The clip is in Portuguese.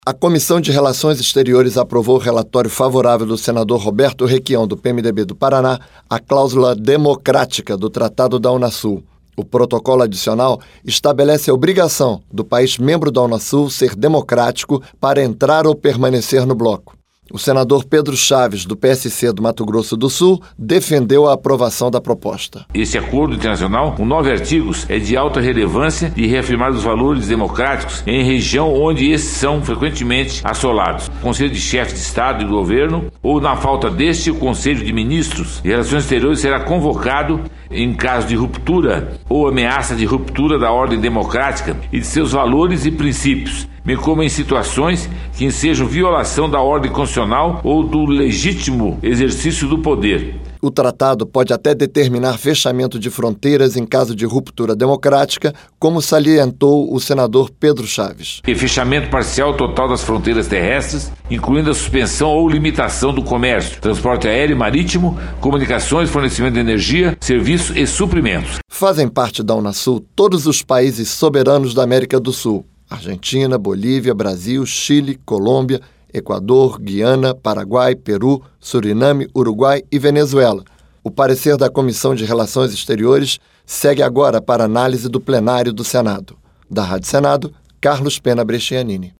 A Comissão de Relações Exteriores aprovou o relatório favorável do senador Roberto Requião, do PMDB do Paraná, à cláusula democrática do Tratado da Unasul. O protocolo adicional estabelece a obrigação do país membro da Unasul ser democrático para entrar ou permanecer no bloco. O senador Pedro Chaves, do PSC do Mato Grosso do Sul, defendeu a aprovação da proposta. Esse acordo internacional, com 9 artigos, é de alta relevância de reafirmar os valores democráticos em região onde esses são frequentemente assolados. O Conselho de Chefes de Estado e Governo, ou na falta deste, o Conselho de Ministros de Relações Exteriores será convocado em caso de ruptura ou ameaça de ruptura da ordem democrática e de seus valores e princípios, bem como em situações que ensejam violação da ordem constitucional ou do legítimo exercício do poder. O tratado pode até determinar fechamento de fronteiras em caso de ruptura democrática, como salientou o senador Pedro Chaves. E fechamento parcial total das fronteiras terrestres, incluindo a suspensão ou limitação do comércio, transporte aéreo e marítimo, comunicações, fornecimento de energia, serviços e suprimentos. Fazem parte da Unasul todos os países soberanos da América do Sul: Argentina, Bolívia, Brasil, Chile, Colômbia, Equador, Guiana, Paraguai, Peru, Suriname, Uruguai e Venezuela. O parecer da Comissão de Relações Exteriores segue agora para análise do plenário do Senado. Da Rádio Senado, Carlos Pena Brescianini.